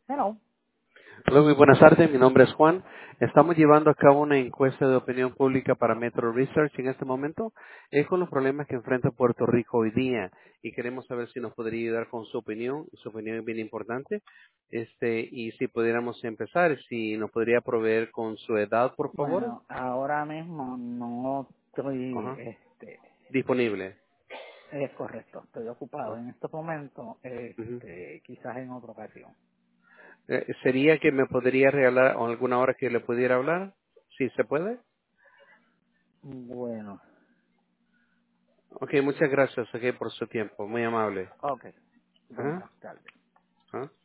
Hello. Hola, muy buenas tardes. Mi nombre es Juan. Estamos llevando a cabo una encuesta de opinión pública para Metro Research en este momento. Es con los problemas que enfrenta Puerto Rico hoy día y queremos saber si nos podría ayudar con su opinión. Su opinión es bien importante. Y si pudiéramos empezar, si nos podría proveer con su edad, por favor. Bueno, ahora mismo no estoy, Ajá. Disponible. es correcto, estoy ocupado Ah, en estos momentos, ujú. quizás en otra ocasión. ¿Sería que me podría regalar alguna hora que le pudiera hablar? Si se puede. Bueno, Ok, muchas gracias, por su tiempo. Muy amable. ok, Ajá. buenas tardes. Ajá.